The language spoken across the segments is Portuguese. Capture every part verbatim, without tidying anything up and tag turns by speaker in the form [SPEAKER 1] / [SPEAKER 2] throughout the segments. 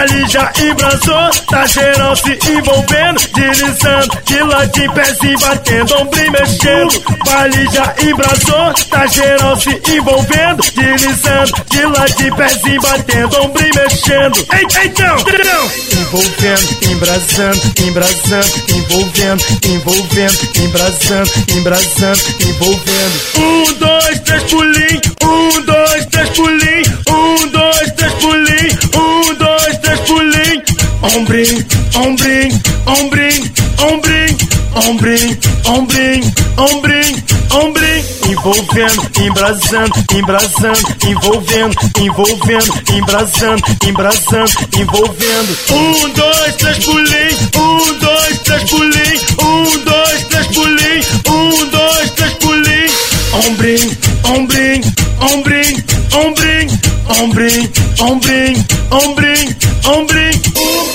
[SPEAKER 1] baile já embrasou, tá geral se envolvendo, deslizando, de ladinho, pezinho batendo, ombrinho mexendo. Baile já embrasou, tá geral se envolvendo, deslizando, de ladinho, pezinho batendo, ombrinho mexendo. Ei, então, então, envolvendo, embrasando, embrasando, envolvendo, envolvendo, embrasando, embrasando, envolvendo. Um, dois, três pulinho, um, dois, três pulinho, um, dois, três pulinho, um, dois, três pulinho. Ombrinho, ombrinho, ombrinho, ombrinho, ombrinho, ombrinho, ombrinho, ombrinho. Envolvendo, embrasando, embrasando, envolvendo, envolvendo, embrasando, embrasando, envolvendo. Um, dois, três pulinho, um, dois, três pulinho, um, dois, três pulinho, um, dois, três pulinho. Ombrinho, ombrinho, ombrinho, ombrinho, ombrinho, ombrinho, ombrinho, ombrinho.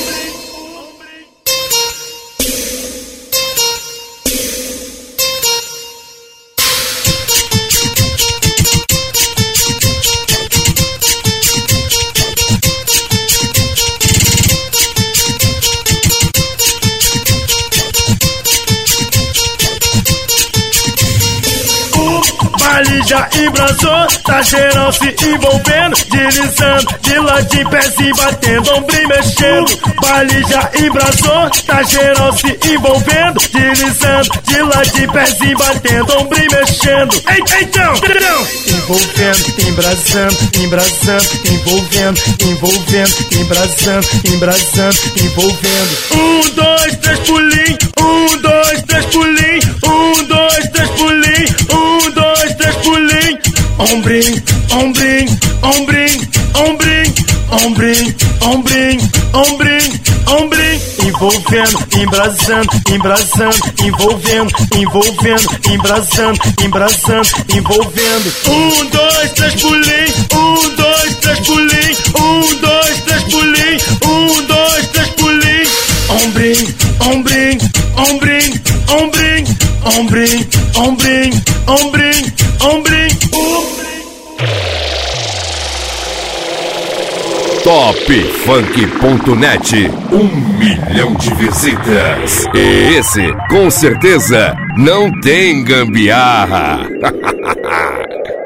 [SPEAKER 1] Baile já embrasou, tá geral se envolvendo, deslizando, de ladinho, pezinho batendo, ombrinho mexendo. Baile já embrasou, tá geral se envolvendo, deslizando, de ladinho, pezinho batendo, ombrinho mexendo. Ei, então, então, envolvendo, embrasando, embrasando, envolvendo, envolvendo, embrasando, embrasando, envolvendo. Um, dois, três pulinho, um, dois, três pulinho, um, dois, três pulinho, um, dois, três pulinho. Ombrinho, ombrinho, ombrinho, ombrinho, ombrinho, ombrinho, ombrinho, ombrinho. Envolvendo, embrasando, embrasando, envolvendo, envolvendo, embrasando, embrasando, envolvendo. Um, dois, três pulinho, um, dois, três pulinho, um, dois, três pulinho, um, dois, três pulinho. Ombrinho, ombrinho, ombrinho, ombrinho, ombrinho, ombrinho, ombrinho, ombrinho.
[SPEAKER 2] top funk ponto net, um milhão de visitas. E esse, com certeza, não tem gambiarra.